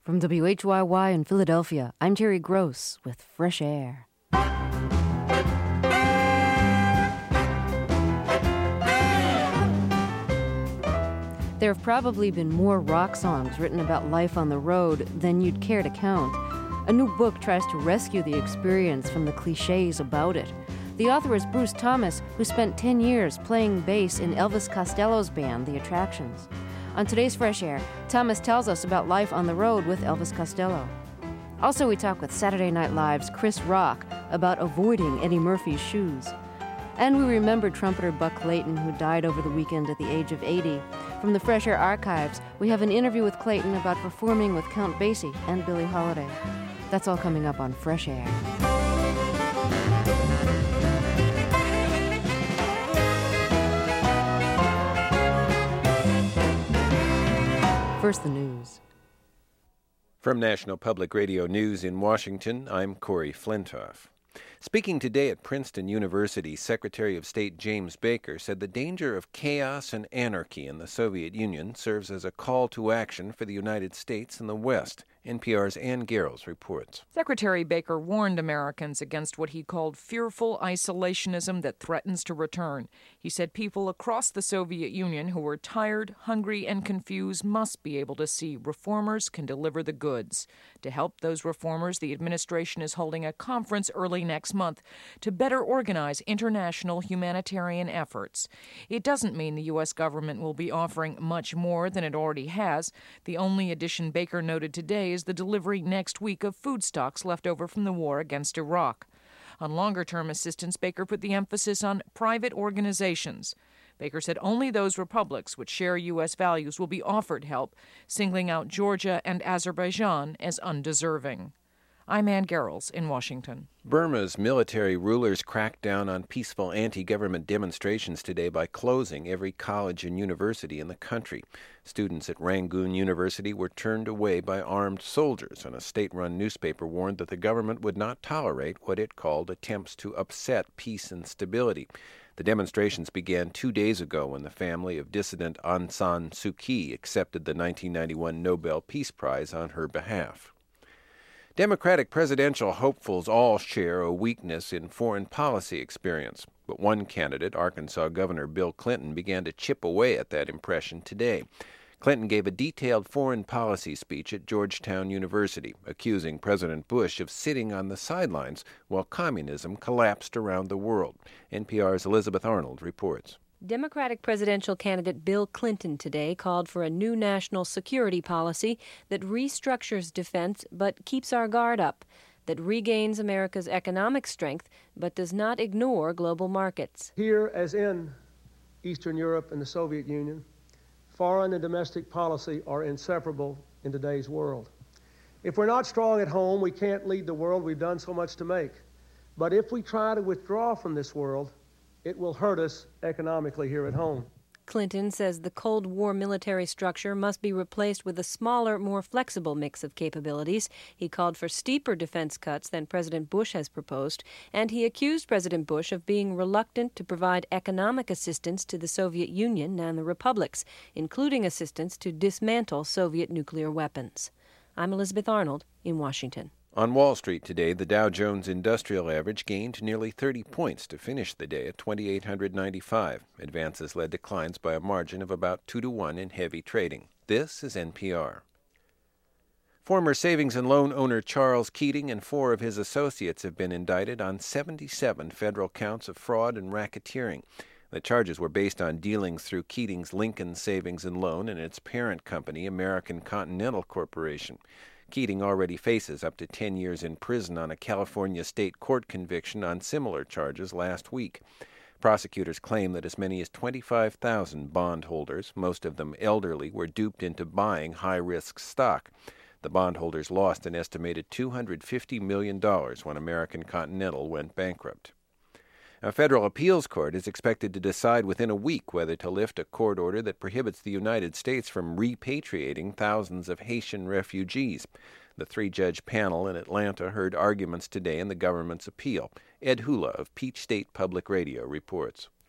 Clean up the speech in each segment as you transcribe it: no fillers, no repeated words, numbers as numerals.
From WHYY in Philadelphia, I'm Terry Gross with Fresh Air. There have probably been more rock songs written about life on the road than you'd care to count. A new book tries to rescue the experience from the cliches about it. The author is Bruce Thomas, who spent 10 years playing bass in Elvis Costello's band, The Attractions. On today's Fresh Air, Thomas tells us about life on the road with Elvis Costello. Also, we talk with Saturday Night Live's Chris Rock about avoiding Eddie Murphy's shoes. And we remember trumpeter Buck Clayton, who died over the weekend at the age of 80. From the Fresh Air archives, we have an interview with Clayton about performing with Count Basie and Billie Holiday. That's all coming up on Fresh Air. First, the news. From National Public Radio News in Washington, I'm Corey Flintoff. Speaking today at Princeton University, Secretary of State James Baker said the danger of chaos and anarchy in the Soviet Union serves as a call to action for the United States and the West. NPR's Ann Garrels reports. Secretary Baker warned Americans against what he called fearful isolationism that threatens to return. He said people across the Soviet Union who were tired, hungry, and confused must be able to see reformers can deliver the goods. To help those reformers, the administration is holding a conference early next month to better organize international humanitarian efforts. It doesn't mean the U.S. government will be offering much more than it already has. The only addition Baker noted today is the delivery next week of food stocks left over from the war against Iraq. On longer-term assistance, Baker put the emphasis on private organizations. Baker said only those republics which share U.S. values will be offered help, singling out Georgia and Azerbaijan as undeserving. I'm Ann Garrels in Washington. Burma's military rulers cracked down on peaceful anti-government demonstrations today by closing every college and university in the country. Students at Rangoon University were turned away by armed soldiers, and a state-run newspaper warned that the government would not tolerate what it called attempts to upset peace and stability. The demonstrations began 2 days ago when the family of dissident Aung San Suu Kyi accepted the 1991 Nobel Peace Prize on her behalf. Democratic presidential hopefuls all share a weakness in foreign policy experience, but one candidate, Arkansas Governor Bill Clinton, began to chip away at that impression today. Clinton gave a detailed foreign policy speech at Georgetown University, accusing President Bush of sitting on the sidelines while communism collapsed around the world. NPR's Elizabeth Arnold reports. Democratic presidential candidate Bill Clinton today called for a new national security policy that restructures defense but keeps our guard up, that regains America's economic strength but does not ignore global markets. Here, as in Eastern Europe and the Soviet Union, foreign and domestic policy are inseparable in today's world. If we're not strong at home, we can't lead the world we've done so much to make. But if we try to withdraw from this world, it will hurt us economically here at home. Clinton says the Cold War military structure must be replaced with a smaller, more flexible mix of capabilities. He called for steeper defense cuts than President Bush has proposed, and he accused President Bush of being reluctant to provide economic assistance to the Soviet Union and the republics, including assistance to dismantle Soviet nuclear weapons. I'm Elizabeth Arnold in Washington. On Wall Street today, the Dow Jones Industrial Average gained nearly 30 points to finish the day at 2,895. Advances led declines by a margin of about 2-1 in heavy trading. This is NPR. Former savings and loan owner Charles Keating and 4 of his associates have been indicted on 77 federal counts of fraud and racketeering. The charges were based on dealings through Keating's Lincoln Savings and Loan and its parent company, American Continental Corporation. Keating already faces up to 10 years in prison on a California state court conviction on similar charges last week. Prosecutors claim that as many as 25,000 bondholders, most of them elderly, were duped into buying high-risk stock. The bondholders lost an estimated $250 million when American Continental went bankrupt. A federal appeals court is expected to decide within a week whether to lift a court order that prohibits the United States from repatriating thousands of Haitian refugees. The 3-judge panel in Atlanta heard arguments today in the government's appeal. Ed Hula of Peach State Public Radio reports.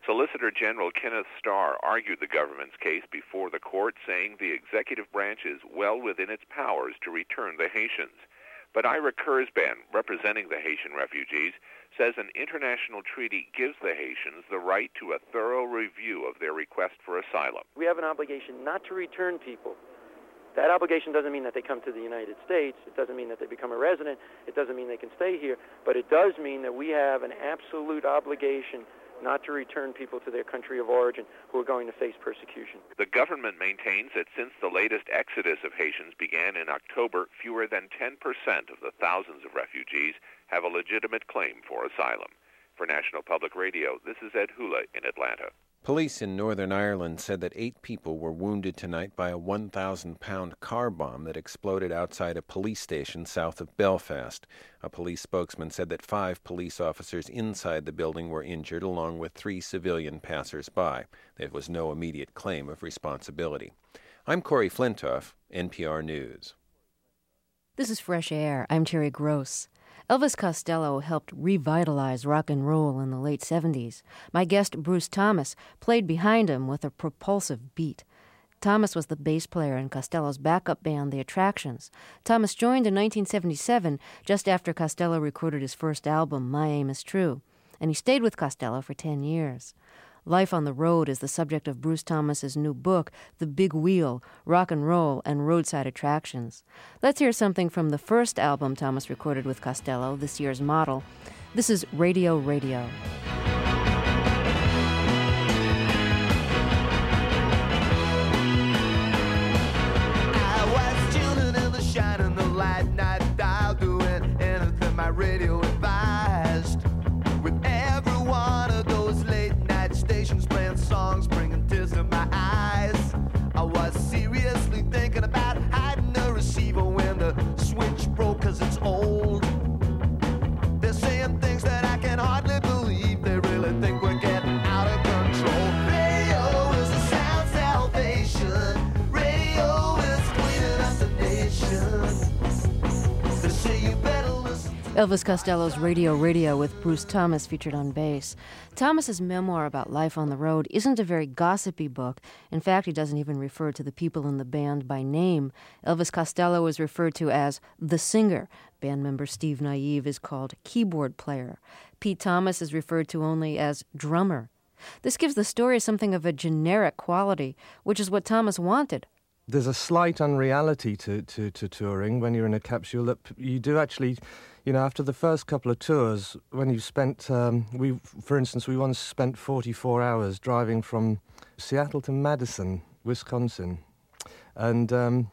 Solicitor General Kenneth Starr argued the government's case before the court, saying the executive branch is well within its powers to return the Haitians. But Ira Kurzban, representing the Haitian refugees, says an international treaty gives the Haitians the right to a thorough review of their request for asylum. We have an obligation not to return people. That obligation doesn't mean that they come to the United States. It doesn't mean that they become a resident. It doesn't mean they can stay here. But it does mean that we have an absolute obligation not to return people to their country of origin who are going to face persecution. The government maintains that since the latest exodus of Haitians began in October, fewer than 10% of the thousands of refugees have a legitimate claim for asylum. For National Public Radio, this is Ed Hula in Atlanta. Police in Northern Ireland said that 8 people were wounded tonight by a 1,000-pound car bomb that exploded outside a police station south of Belfast. A police spokesman said that 5 police officers inside the building were injured, along with 3 civilian passers-by. There was no immediate claim of responsibility. I'm Corey Flintoff, NPR News. This is Fresh Air. I'm Terry Gross. Elvis Costello helped revitalize rock and roll in the late 70s. My guest, Bruce Thomas, played behind him with a propulsive beat. Thomas was the bass player in Costello's backup band, The Attractions. Thomas joined in 1977, just after Costello recorded his first album, My Aim Is True, and he stayed with Costello for 10 years. Life on the Road is the subject of Bruce Thomas's new book, The Big Wheel, Rock and Roll and Roadside Attractions. Let's hear something from the first album Thomas recorded with Costello, this year's Model. This is Radio Radio. I was tuning in the shine in the light night dial, doing anything my radio advised. With every one of those late night stations playing songs, bringing tears to my eyes. I was seriously thinking about hiding the receiver when the switch broke, 'cause it's old. They're saying things that I can hardly believe. They really think we're getting out of control. Radio is the sound salvation. Radio is cleaning up the nation. They say you better listen. Elvis Costello's Radio Radio with Bruce Thomas featured on bass. Thomas's memoir about life on the road isn't a very gossipy book. In fact, he doesn't even refer to the people in the band by name. Elvis Costello is referred to as the singer. Band member Steve Naive is called keyboard player. Pete Thomas is referred to only as drummer. This gives the story something of a generic quality, which is what Thomas wanted. There's a slight unreality to touring when you're in a capsule that you do actually, after the first couple of tours, when you've spent, for instance, we once spent 44 hours driving from Seattle to Madison, Wisconsin. And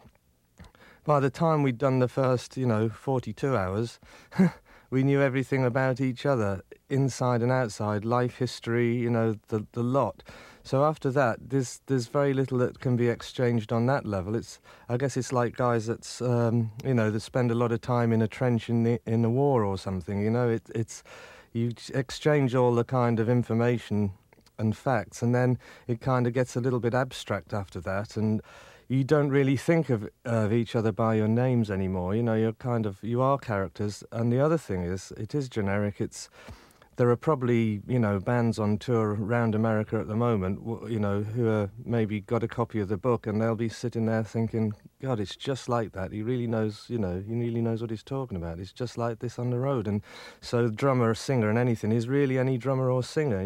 by the time we'd done the first, 42 hours, we knew everything about each other, inside and outside, life history, the lot. So after that, there's very little that can be exchanged on that level. I guess it's like guys that's that spend a lot of time in a trench in the war or something. It's you exchange all the kind of information and facts, and then it kind of gets a little bit abstract after that, and you don't really think of each other by your names anymore. You are characters. And the other thing is, it is generic. There are probably, bands on tour around America at the moment, who are maybe got a copy of the book, and they'll be sitting there thinking, God, it's just like that. He really knows, he really knows what he's talking about. It's just like this on the road. And so drummer, singer, and anything is really any drummer or singer.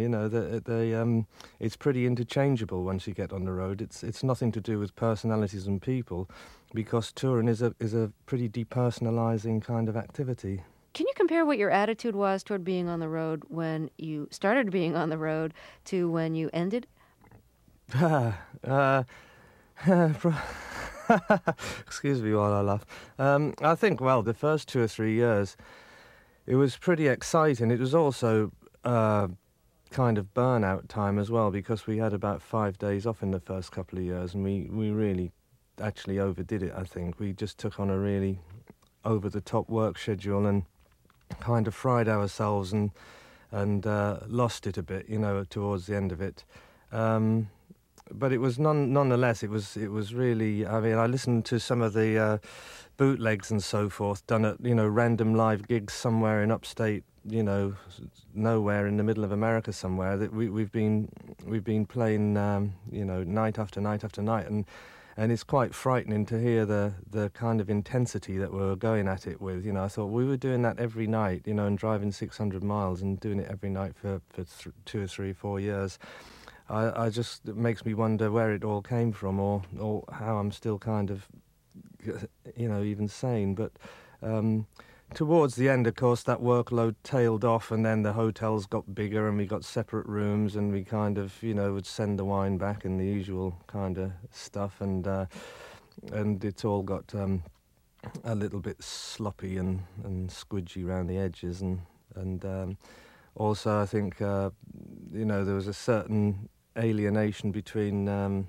It's pretty interchangeable once you get on the road. It's nothing to do with personalities and people, because touring is a pretty depersonalizing kind of activity. Can you compare what your attitude was toward being on the road when you started being on the road to when you ended? Excuse me while I laugh. I think, the first 2 or 3 years, it was pretty exciting. It was also kind of burnout time as well, because we had about 5 days off in the first couple of years, and we really actually overdid it, I think. We just took on a really over-the-top work schedule and kind of fried ourselves and lost it a bit, towards the end of it. But it was nonetheless, it was really, I listened to some of the bootlegs and so forth done at, random live gigs somewhere in upstate nowhere in the middle of America somewhere. That we've been playing, night after night after night, and it's quite frightening to hear the kind of intensity that we're going at it with. I thought we were doing that every night, and driving 600 miles and doing it every night for 2 or 3 or 4 years. It makes me wonder where it all came from, or how I'm still kind of, even sane. But towards the end, of course, that workload tailed off, and then the hotels got bigger, and we got separate rooms, and we kind of, would send the wine back and the usual kind of stuff, and it's all got a little bit sloppy and squidgy around the edges, and also I think there was a certain alienation between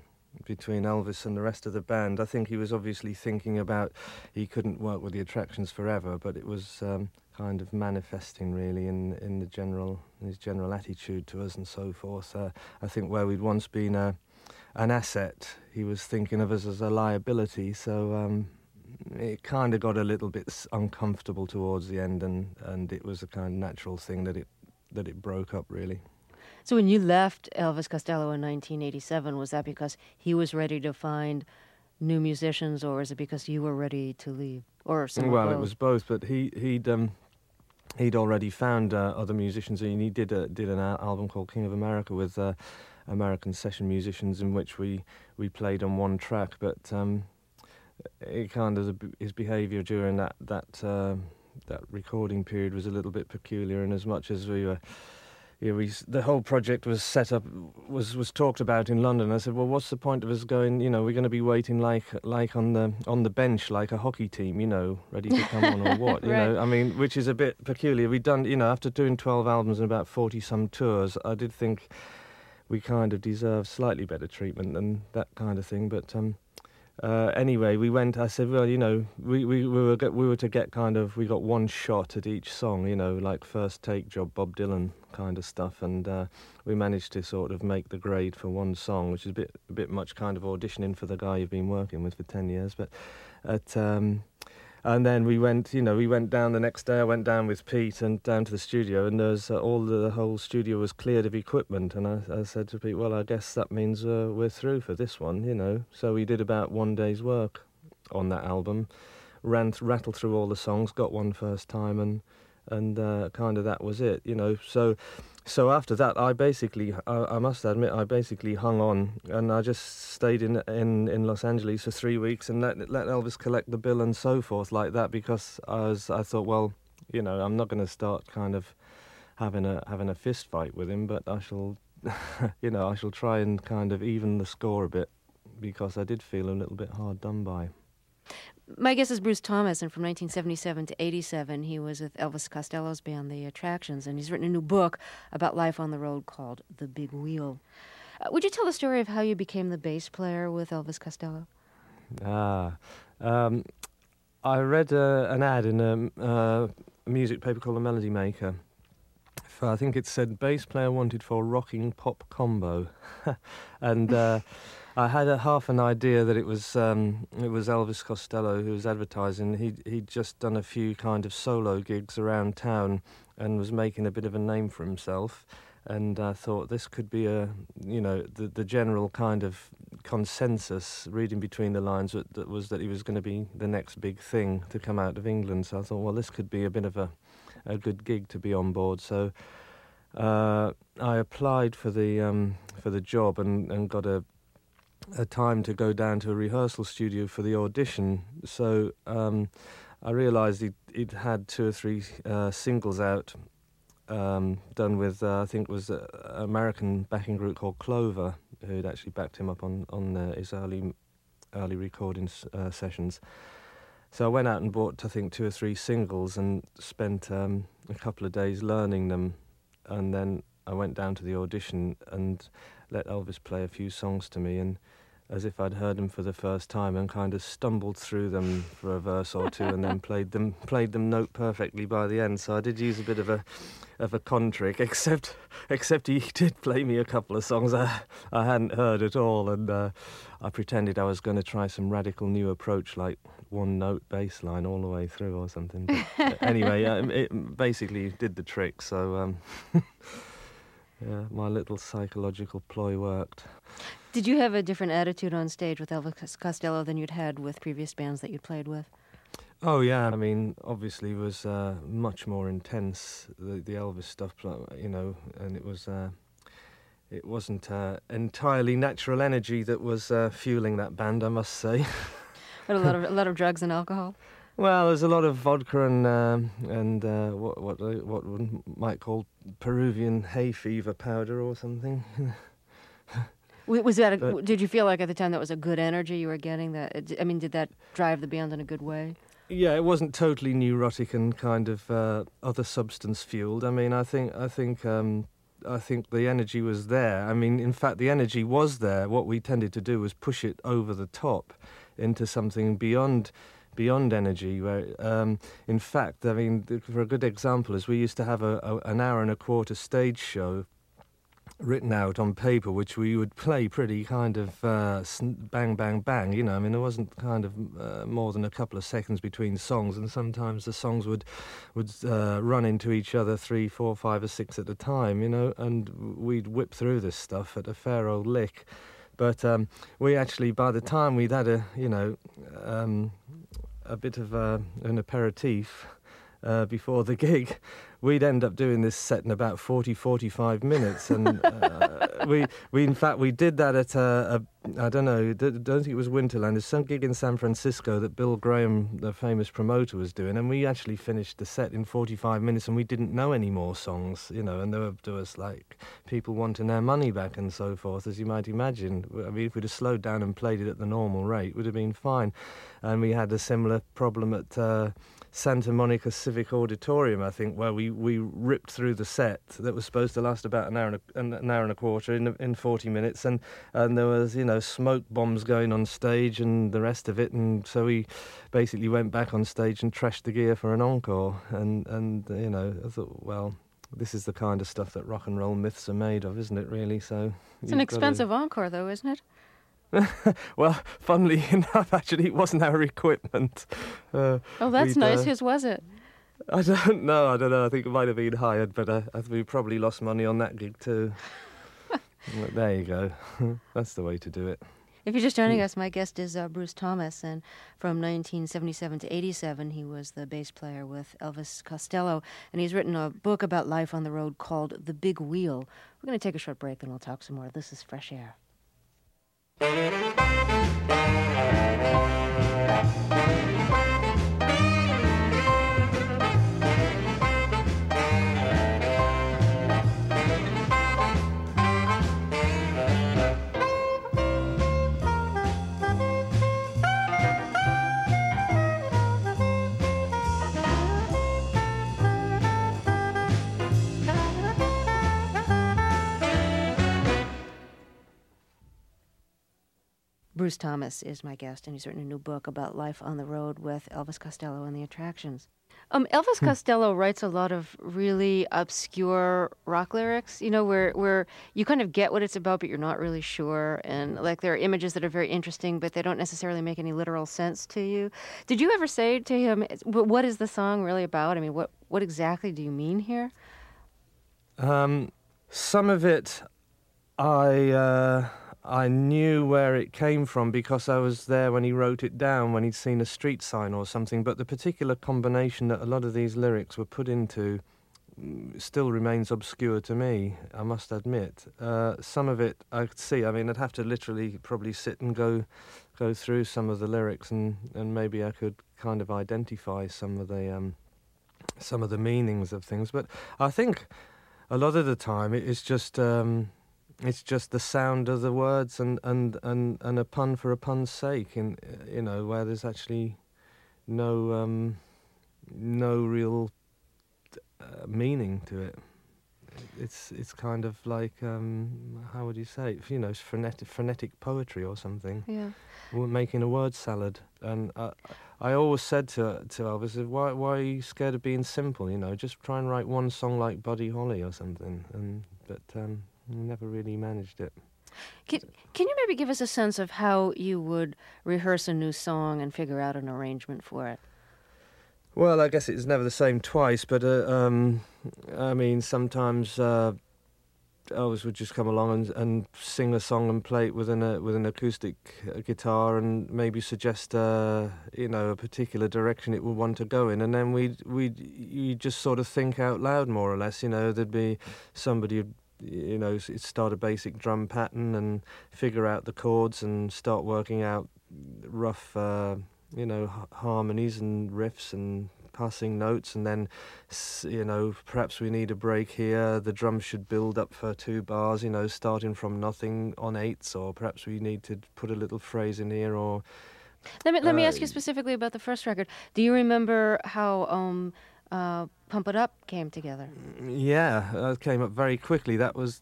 Elvis and the rest of the band. I think he was obviously thinking about he couldn't work with the Attractions forever, but it was kind of manifesting really in his general attitude to us and so forth. I think where we'd once been an asset, he was thinking of us as a liability. So it kind of got a little bit uncomfortable towards the end, and it was a kind of natural thing that it broke up really. So when you left Elvis Costello in 1987, was that because he was ready to find new musicians, or is it because you were ready to leave? Or well, it was both, but he'd already found other musicians, and he did an album called King of America with American session musicians, in which we played on one track. But it kind of his behaviour during that recording period was a little bit peculiar, and as much as we were. The whole project was set up, was talked about in London. I said, well, what's the point of us going, we're going to be waiting like on the bench, like a hockey team, ready to come on or what, Right. I mean, which is a bit peculiar. We'd done, after doing 12 albums and about 40-some tours, I did think we kind of deserved slightly better treatment than that kind of thing, but... anyway, we went. I said, well, we were to get kind of. We got one shot at each song, like first take job, Bob Dylan kind of stuff, and we managed to sort of make the grade for one song, which is a bit much kind of auditioning for the guy you've been working with for 10 years. But and then we went down the next day. I went down with Pete and down to the studio, and there's the whole studio was cleared of equipment. And I said to Pete, well, I guess that means we're through for this one, So we did about 1 day's work on that album, rattled through all the songs, got one first time, and kind of that was it, So after that, I must admit, I basically hung on, and I just stayed in Los Angeles for 3 weeks and let Elvis collect the bill and so forth like that, because I thought, well, I'm not going to start kind of having a fist fight with him, but I shall, I shall try and kind of even the score a bit, because I did feel a little bit hard done by. My guest is Bruce Thomas, and from 1977 to 87, he was with Elvis Costello's band, The Attractions, and he's written a new book about life on the road called The Big Wheel. Would you tell the story of how you became the bass player with Elvis Costello? I read an ad in a music paper called The Melody Maker. I think it said bass player wanted for rocking pop combo, and I had half an idea that it was Elvis Costello who was advertising. He'd just done a few kind of solo gigs around town and was making a bit of a name for himself. And I thought this could be the general kind of consensus, reading between the lines, that was that he was going to be the next big thing to come out of England. So I thought, well, this could be a bit of a good gig to be on board. So I applied for the job and got a time to go down to a rehearsal studio for the audition. So I realised he'd had 2 or 3 singles out, done with I think it was an American backing group called Clover, who'd actually backed him up on his early recording sessions. So I went out and bought, I think, 2 or 3 singles and spent a couple of days learning them, and then I went down to the audition and let Elvis play a few songs to me, and as if I'd heard them for the first time, and kind of stumbled through them for a verse or two, and then played them note perfectly by the end. So I did use a bit of a con trick, except he did play me a couple of songs I hadn't heard at all, and I pretended I was going to try some radical new approach, like one note bass line all the way through or something. But anyway, it basically did the trick. So yeah, my little psychological ploy worked. Did you have a different attitude on stage with Elvis Costello than you'd had with previous bands that you'd played with? Oh yeah, I mean, obviously it was much more intense, the Elvis stuff, you know, and it wasn't entirely natural energy that was fueling that band, I must say. But a lot of drugs and alcohol. Well, there's a lot of vodka and what one might call Peruvian hay fever powder or something. Was that? Did you feel like at the time that was a good energy you were getting? Did that drive the band in a good way? Yeah, it wasn't totally neurotic and kind of other substance fueled. I mean, I think the energy was there. I mean, in fact, the energy was there. What we tended to do was push it over the top into something beyond energy. Where, in fact, I mean, for a good example, is we used to have an hour and a quarter stage show written out on paper, which we would play pretty kind of bang, bang, bang, you know. I mean, there wasn't kind of more than a couple of seconds between songs, and sometimes the songs would run into each other 3, 4, 5 or 6 at a time, you know, and we'd whip through this stuff at a fair old lick. But we actually, by the time we'd had a bit of an aperitif before the gig, we'd end up doing this set in about 40-45 minutes, and we in fact we did that at I don't think it was Winterland. There's some gig in San Francisco that Bill Graham, the famous promoter, was doing, and we actually finished the set in 45 minutes, and we didn't know any more songs, you know, and there was like people wanting their money back and so forth, as you might imagine. I mean, if we'd have slowed down and played it at the normal rate, it would have been fine. And we had a similar problem at Santa Monica Civic Auditorium, I think, where we ripped through the set that was supposed to last about an hour and a quarter in 40 minutes, and there was, you know, smoke bombs going on stage and the rest of it, and so we basically went back on stage and trashed the gear for an encore, and you know, I thought, well, this is the kind of stuff that rock and roll myths are made of, isn't it, really? So it's an expensive encore, though, isn't it? Well, funnily enough, actually, it wasn't our equipment. Oh, that's nice. Whose was it? I don't know. I think it might have been hired, but we probably lost money on that gig too. But there you go. That's the way to do it. If you're just joining us, my guest is Bruce Thomas, and from 1977 to 87, he was the bass player with Elvis Costello, and he's written a book about life on the road called The Big Wheel. We're going to take a short break, then we'll talk some more. This is Fresh Air. Bruce Thomas is my guest, and he's written a new book about life on the road with Elvis Costello and the Attractions. Elvis Costello writes a lot of really obscure rock lyrics, you know, where you kind of get what it's about, but you're not really sure. And like there are images that are very interesting, but they don't necessarily make any literal sense to you. Did you ever say to him, what is the song really about? I mean, what exactly do you mean here? Some of it I knew where it came from because I was there when he wrote it down, when he'd seen a street sign or something, but the particular combination that a lot of these lyrics were put into still remains obscure to me, I must admit. Some of it I could see. I mean, I'd have to literally probably sit and go through some of the lyrics, and maybe I could kind of identify some of the meanings of things. But I think a lot of the time it's just the sound of the words and a pun for a pun's sake, and you know, where there's actually no real meaning to it. it's kind of like how would you say it? You know, frenetic poetry or something. Yeah. We're making a word salad, and I always said to Elvis, why are you scared of being simple? You know, just try and write one song like Buddy Holly or something. But we never really managed it. Can you maybe give us a sense of how you would rehearse a new song and figure out an arrangement for it? Well, I guess it's never the same twice, but I mean, sometimes Elvis would just come along and sing a song and play it with an acoustic guitar and maybe suggest a particular direction it would want to go in, and then you just sort of think out loud more or less. You know, there'd be somebody who'd, you know, start a basic drum pattern and figure out the chords and start working out rough harmonies and riffs and passing notes, and then, you know, perhaps we need a break here, the drums should build up for 2 bars, you know, starting from nothing on 8s, or perhaps we need to put a little phrase in here, or... Let me ask you specifically about the first record. Do you remember how Pump It Up came together? Yeah, it came up very quickly. That was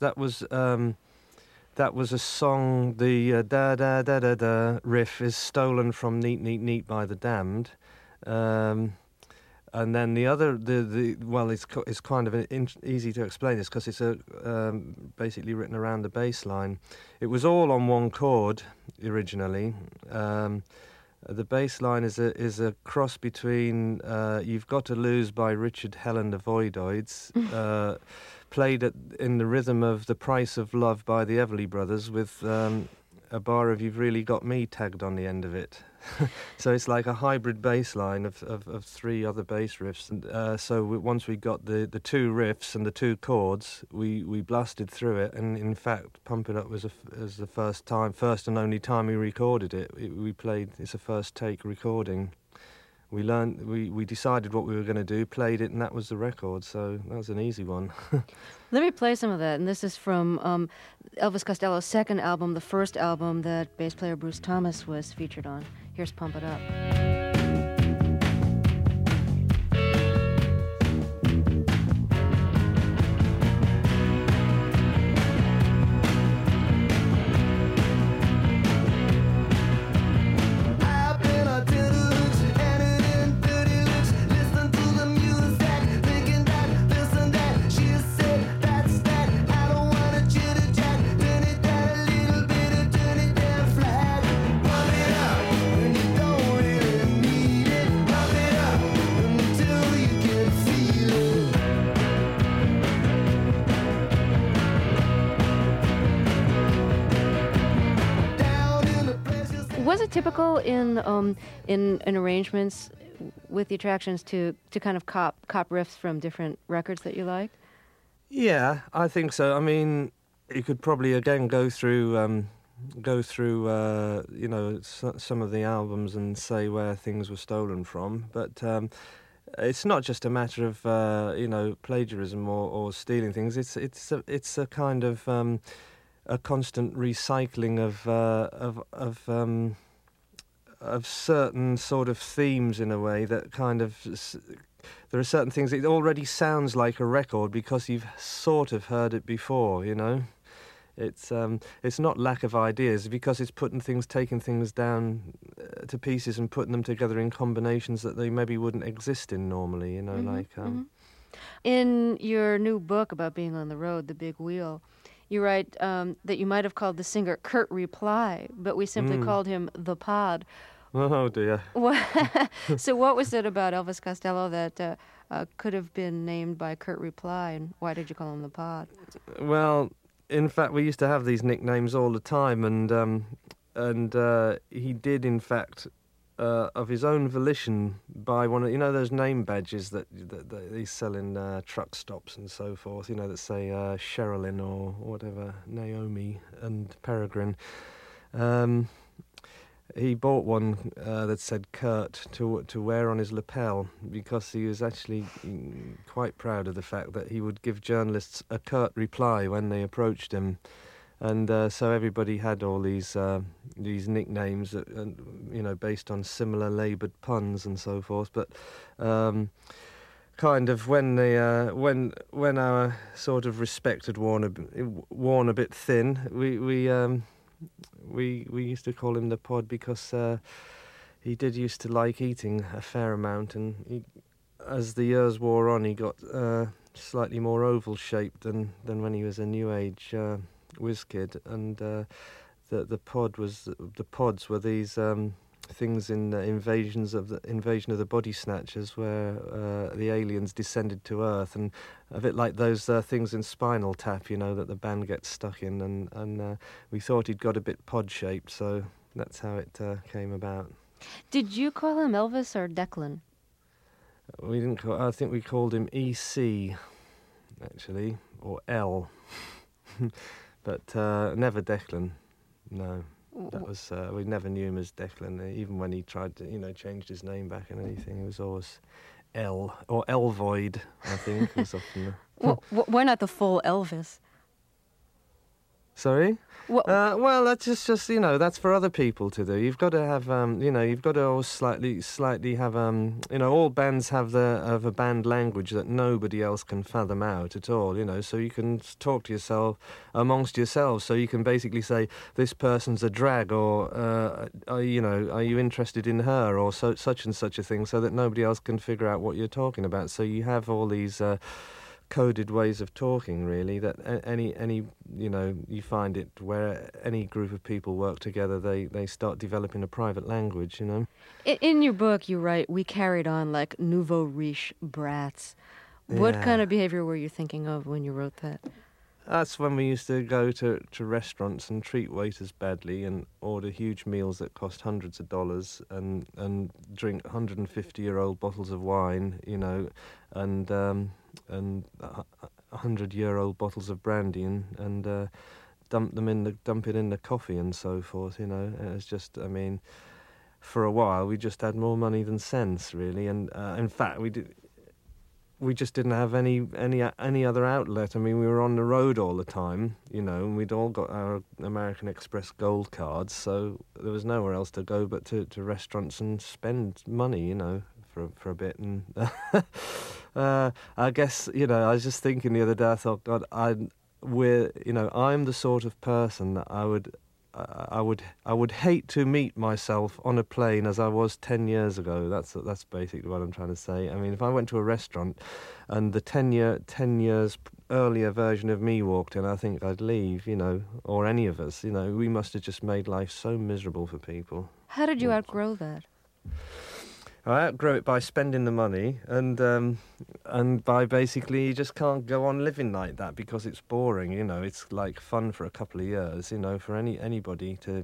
a song. The da da da da da riff is stolen from Neat Neat Neat by the Damned, and then the other it's kind of easy to explain this because it's basically written around the bass line. It was all on one chord originally. The bass line is a cross between You've Got to Lose by Richard Hell and the Voidoids, played in the rhythm of The Price of Love by the Everly Brothers, with a bar of You've Really Got Me tagged on the end of it. So it's like a hybrid bass line of 3 other bass riffs. And once we got the 2 riffs and the 2 chords, we blasted through it. And in fact, Pump It Up was the first and only time we recorded it. It's a first take recording. We decided what we were going to do, played it, and that was the record. So that was an easy one. Let me play some of that. And this is from Elvis Costello's second album, the first album that bass player Bruce Thomas was featured on. Here's Pump It Up. Was it typical in arrangements with the Attractions to kind of cop riffs from different records that you liked? Yeah, I think so. I mean, you could probably again go through some of the albums and say where things were stolen from, but it's not just a matter of plagiarism or stealing things. It's a kind of a constant recycling of certain sort of themes in a way that kind of... There are certain things, it already sounds like a record because you've sort of heard it before, you know? It's not lack of ideas, because it's taking things down to pieces and putting them together in combinations that they maybe wouldn't exist in normally, you know, In your new book about being on the road, The Big Wheel, you write that you might have called the singer Kurt Reply, but we simply called him The Pod. Oh, dear. So what was it about Elvis Costello that could have been named by Kurt Reply, and why did you call him The Pod? Well, in fact, we used to have these nicknames all the time, and he did, in fact, of his own volition, buy one of, those name badges that they sell in truck stops and so forth, that say Sherilyn or whatever, Naomi and Peregrine. He bought one that said Kurt to wear on his lapel, because he was actually quite proud of the fact that he would give journalists a curt reply when they approached him. And so everybody had all these nicknames, based on similar laboured puns and so forth. But kind of when the when our sort of respect had worn a bit thin, we used to call him the Pod because he did used to like eating a fair amount, and as the years wore on, he got slightly more oval shaped than when he was a new age whiz kid, and the pods were these things in Invasion of the Body Snatchers, where the aliens descended to Earth, and a bit like those things in Spinal Tap, you know, that the band gets stuck in, and we thought he'd got a bit pod shaped, so that's how it came about. Did you call him Elvis or Declan? We didn't call. I think we called him EC, actually, or L, but never Declan. No. That was we never knew him as Declan. Even when he tried to, changed his name back and anything, it was always L or Elvoid. I think was often. Why not the full Elvis? Sorry? Well, that's just that's for other people to do. You've got to have, you've got to always slightly have, all bands have a band language that nobody else can fathom out at all, so you can talk to yourself amongst yourselves. So you can basically say, this person's a drag, or, are you interested in her, or such and such a thing, so that nobody else can figure out what you're talking about. So you have all these coded ways of talking, really, that any you find it where any group of people work together, they start developing a private language, In your book, you write, we carried on like nouveau riche brats. What kind of behavior were you thinking of when you wrote that? That's when we used to go to restaurants and treat waiters badly and order huge meals that cost hundreds of dollars and drink 150-year-old bottles of wine, and 100-year-old bottles of brandy and dump it in the coffee and so forth. It's just, for a while we just had more money than sense, really, and in fact we just didn't have any other outlet. We were on the road all the time, and we'd all got our American Express Gold cards, so there was nowhere else to go but to restaurants and spend money, for a bit. And I guess, I was just thinking the other day, I thought, God, I'm the sort of person that I would hate to meet myself on a plane as I was 10 years ago. That's basically what I'm trying to say. If I went to a restaurant and the 10 years earlier version of me walked in, I think I'd leave, or any of us. We must have just made life so miserable for people. How did you outgrow that? I outgrow it by spending the money and by basically you just can't go on living like that because it's boring, It's like fun for a couple of years, for anybody to,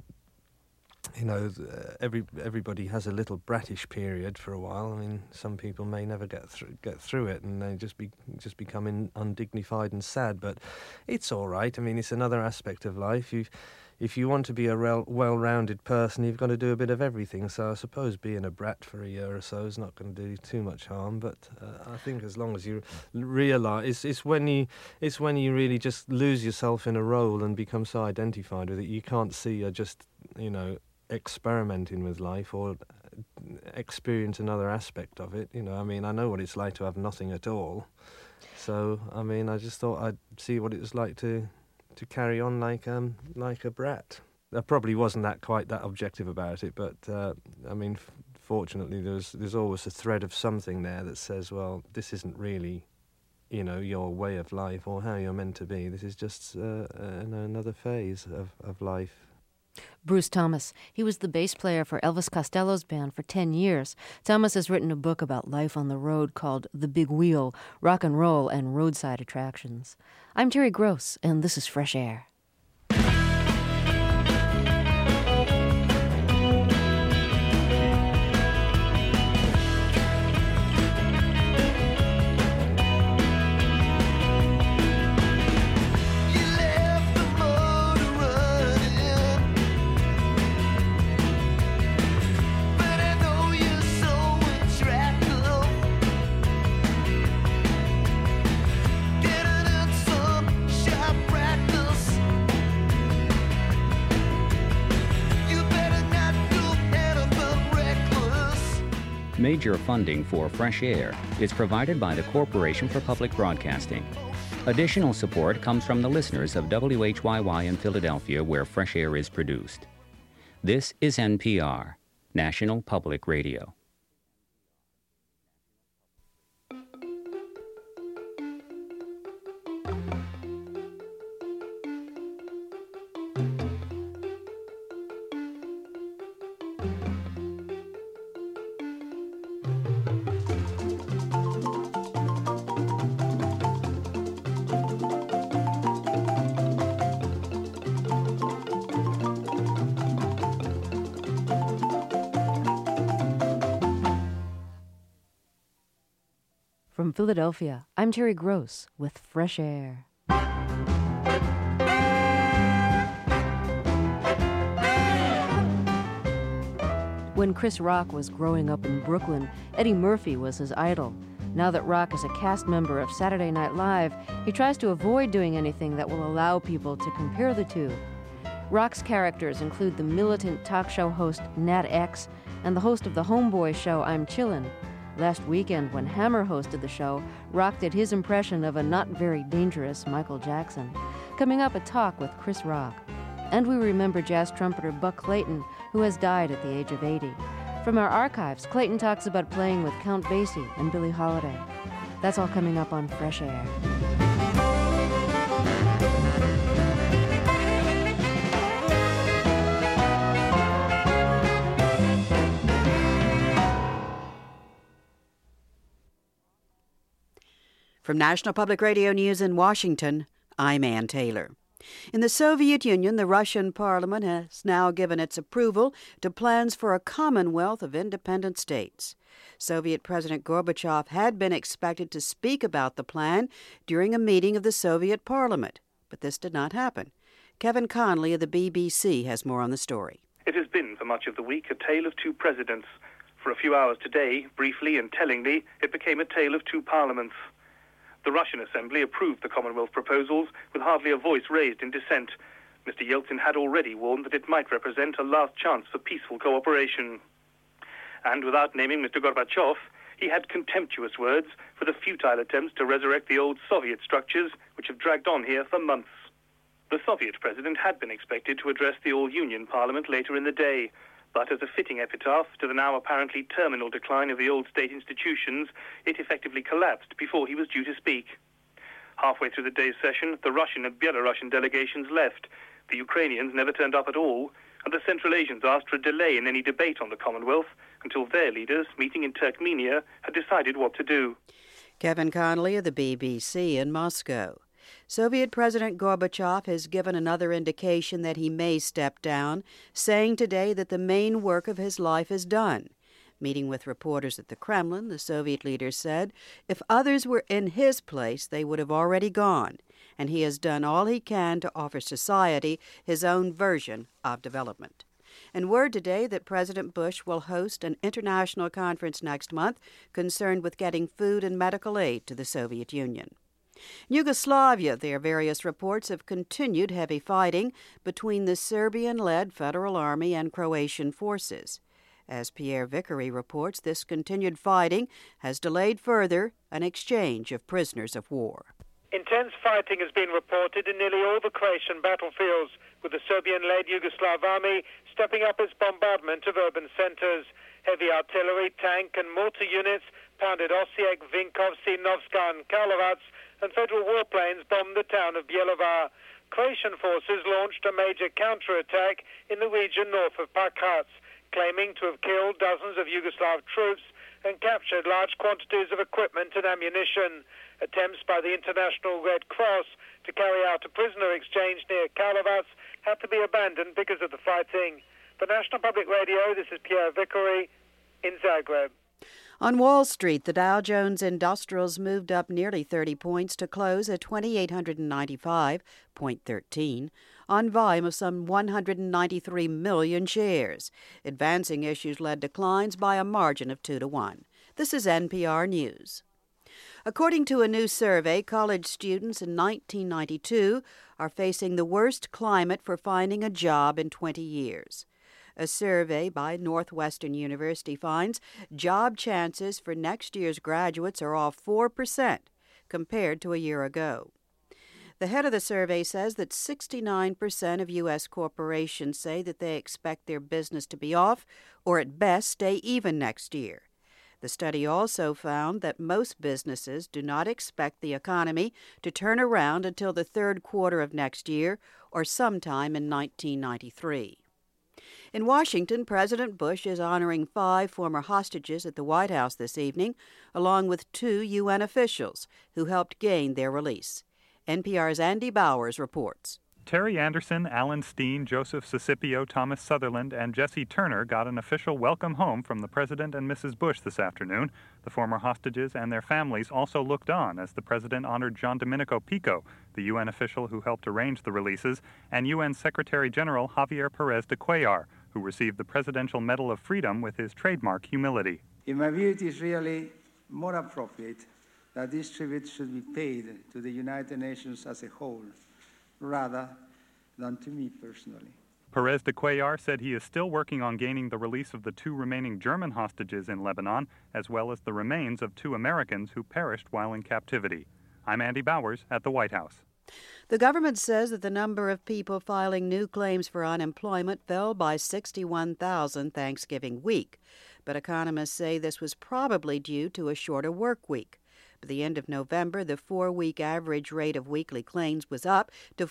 everybody has a little brattish period for a while. Some people may never get through it, and they just become undignified and sad. But it's all right. It's another aspect of life. If you want to be a well-rounded person, you've got to do a bit of everything. So I suppose being a brat for a year or so is not going to do too much harm. But I think as long as you realise, it's when you really just lose yourself in a role and become so identified with it, you can't see you're just experimenting with life or experience another aspect of it. I know what it's like to have nothing at all. So I just thought I'd see what it was like to carry on like a brat. I probably wasn't quite that objective about it, but fortunately there's always a thread of something there that says, well, this isn't really, your way of life or how you're meant to be. This is just another phase of life. Bruce Thomas. He was the bass player for Elvis Costello's band for 10 years. Thomas has written a book about life on the road called The Big Wheel, Rock and Roll and Roadside Attractions. I'm Terry Gross, and this is Fresh Air. Getting in some sharp practice. Major funding for Fresh Air is provided by the Corporation for Public Broadcasting. Additional support comes from the listeners of WHYY in Philadelphia, where Fresh Air is produced. This is NPR, National Public Radio. From Philadelphia, I'm Terry Gross with Fresh Air. When Chris Rock was growing up in Brooklyn, Eddie Murphy was his idol. Now that Rock is a cast member of Saturday Night Live, he tries to avoid doing anything that will allow people to compare the two. Rock's characters include the militant talk show host Nat X and the host of the Homeboy show I'm Chillin'. Last weekend, when Hammer hosted the show, Rock did his impression of a not very dangerous Michael Jackson. Coming up, a talk with Chris Rock. And we remember jazz trumpeter Buck Clayton, who has died at the age of 80. From our archives, Clayton talks about playing with Count Basie and Billie Holiday. That's all coming up on Fresh Air. From National Public Radio News in Washington, I'm Ann Taylor. In the Soviet Union, the Russian parliament has now given its approval to plans for a commonwealth of independent states. Soviet President Gorbachev had been expected to speak about the plan during a meeting of the Soviet parliament, but this did not happen. Kevin Conley of the BBC has more on the story. It has been, for much of the week, a tale of two presidents. For a few hours today, briefly and tellingly, it became a tale of two parliaments. The Russian Assembly approved the Commonwealth proposals with hardly a voice raised in dissent. Mr. Yeltsin had already warned that it might represent a last chance for peaceful cooperation. And without naming Mr. Gorbachev, he had contemptuous words for the futile attempts to resurrect the old Soviet structures which have dragged on here for months. The Soviet president had been expected to address the all-union parliament later in the day, but as a fitting epitaph to the now apparently terminal decline of the old state institutions, it effectively collapsed before he was due to speak. Halfway through the day's session, the Russian and Belarusian delegations left. The Ukrainians never turned up at all, and the Central Asians asked for a delay in any debate on the Commonwealth until their leaders, meeting in Turkmenia, had decided what to do. Kevin Conley of the BBC in Moscow. Soviet President Gorbachev has given another indication that he may step down, saying today that the main work of his life is done. Meeting with reporters at the Kremlin, the Soviet leader said if others were in his place, they would have already gone, and he has done all he can to offer society his own version of development. And word today that President Bush will host an international conference next month concerned with getting food and medical aid to the Soviet Union. In Yugoslavia, there are various reports of continued heavy fighting between the Serbian-led Federal Army and Croatian forces. As Pierre Vickery reports, this continued fighting has delayed further an exchange of prisoners of war. Intense fighting has been reported in nearly all the Croatian battlefields, with the Serbian-led Yugoslav army stepping up its bombardment of urban centers. Heavy artillery, tank and mortar units pounded Osijek, Vinkovci, Novska and Karlovac, and federal warplanes bombed the town of Bjelovar. Croatian forces launched a major counterattack in the region north of Pakrac, claiming to have killed dozens of Yugoslav troops and captured large quantities of equipment and ammunition. Attempts by the International Red Cross to carry out a prisoner exchange near Karlovac had to be abandoned because of the fighting. For National Public Radio, this is Pierre Vickery in Zagreb. On Wall Street, the Dow Jones Industrials moved up nearly 30 points to close at 2,895.13 on volume of some 193 million shares. Advancing issues led declines by a margin of 2-1. This is NPR News. According to a new survey, college students in 1992 are facing the worst climate for finding a job in 20 years. A survey by Northwestern University finds job chances for next year's graduates are off 4% compared to a year ago. The head of the survey says that 69% of U.S. corporations say that they expect their business to be off or at best stay even next year. The study also found that most businesses do not expect the economy to turn around until the third quarter of next year or sometime in 1993. In Washington, President Bush is honoring 5 former hostages at the White House this evening, along with 2 UN officials who helped gain their release. NPR's Andy Bowers reports. Terry Anderson, Alan Steen, Joseph Sicipio, Thomas Sutherland, and Jesse Turner got an official welcome home from the President and Mrs. Bush this afternoon. The former hostages and their families also looked on as the President honored John Domenico Pico, the UN official who helped arrange the releases, and UN Secretary General Javier Perez de Cuellar, who received the Presidential Medal of Freedom with his trademark humility. In my view, it is really more appropriate that this tribute should be paid to the United Nations as a whole, rather than to me personally. Perez de Cuellar said he is still working on gaining the release of the 2 remaining German hostages in Lebanon, as well as the remains of 2 Americans who perished while in captivity. I'm Andy Bowers at the White House. The government says that the number of people filing new claims for unemployment fell by 61,000 Thanksgiving week, but economists say this was probably due to a shorter work week. By the end of November, the 4-week average rate of weekly claims was up to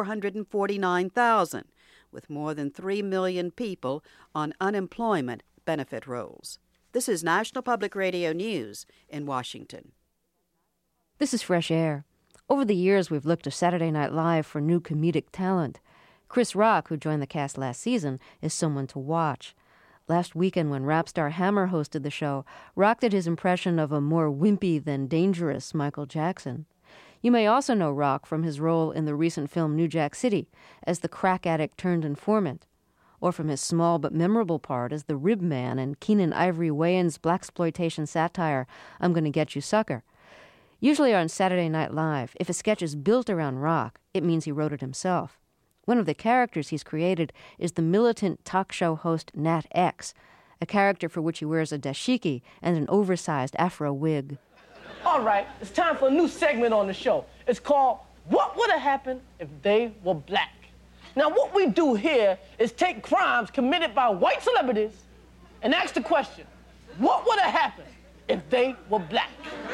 449,000, with more than 3 million people on unemployment benefit rolls. This is National Public Radio News in Washington. This is Fresh Air. Over the years, we've looked to Saturday Night Live for new comedic talent. Chris Rock, who joined the cast last season, is someone to watch. Last weekend, when rap star Hammer hosted the show, Rock did his impression of a more wimpy than dangerous Michael Jackson. You may also know Rock from his role in the recent film New Jack City as the crack addict turned informant, or from his small but memorable part as the Rib Man in Keenen Ivory Wayans' blaxploitation satire I'm Gonna Get You Sucker. Usually on Saturday Night Live, if a sketch is built around Rock, it means he wrote it himself. One of the characters he's created is the militant talk show host Nat X, a character for which he wears a dashiki and an oversized afro wig. All right, it's time for a new segment on the show. It's called What Would Have Happened If They Were Black? Now, what we do here is take crimes committed by white celebrities and ask the question, what would have happened if they were black?